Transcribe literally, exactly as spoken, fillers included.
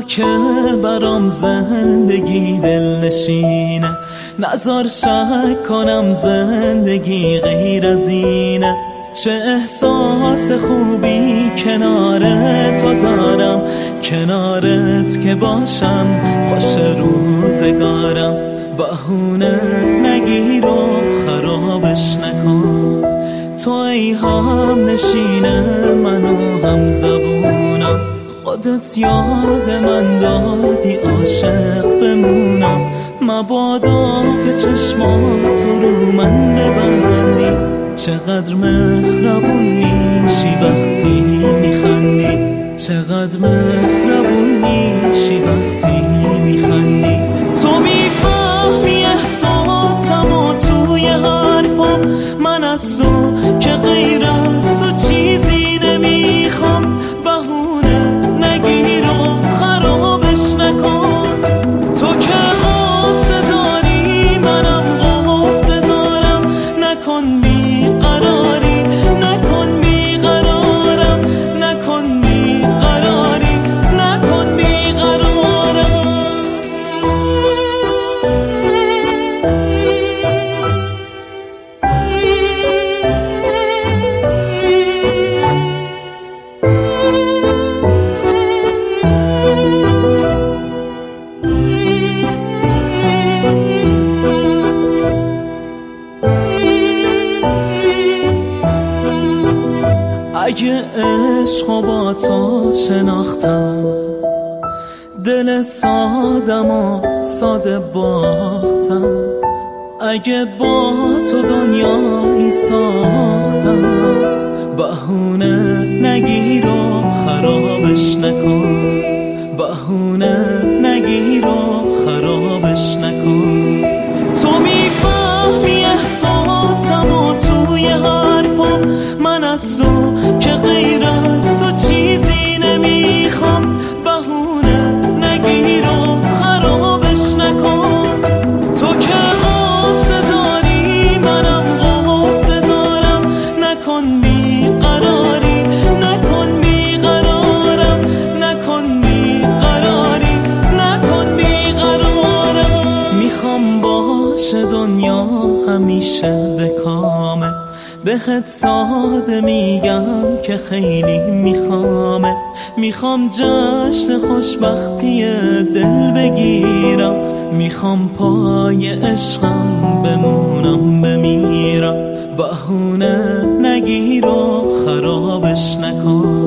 که برام زندگی دل نشینه، نذار شک کنم زندگی غیر از اینه. چه احساس خوبی کنار تو دارم، کنارت که باشم خوش روزگارم. بهونه نگیر و خرابش نکن، تو ای هم نشینه منو هم زبونم. خودت یاد من دادی عاشق بمونم، مبادا که چشمات رو من ببندی. چقدر مهربون میشی وقتی میخندی، چقدر مهربون میشی وقتی میخندی. تو میفهمی احساسم و توی حرفم، من از تو که غیر از تو چیزی نمیخوام. بهونه نگیر و خرابش نکن، تو که قصه داری منم قصه دارم. نکن بیقراری، نکن بیقرارم، نکن بیقراری، نکن بیقرارم. اگه عشق با تو شناختم، دل سادم و ساده باختم. اگه با تو دنیایی ساختم، بهونه نگیر و خرابش نکن، بهونه نگیر و خرابش نکن. تو میفهمی احساسم و توی حرفم، من از تو که غیر از تو چیزی نمیخوام. بهونه نگیر و خرابش نکن، تو که قصه داری منم قصه دارم. نکن بیقراری، نکن بیقرارم، نکن بیقراری، نکن بیقرارم. میخوام باشه دنیا همیشه به کامه، بهت ساده میگم که خیلی میخوامه. میخوام جشن خوشبختی دل بگیرم، میخوام پای عشقم بمونم بمیرم. بهونه نگیر و خرابش نکن.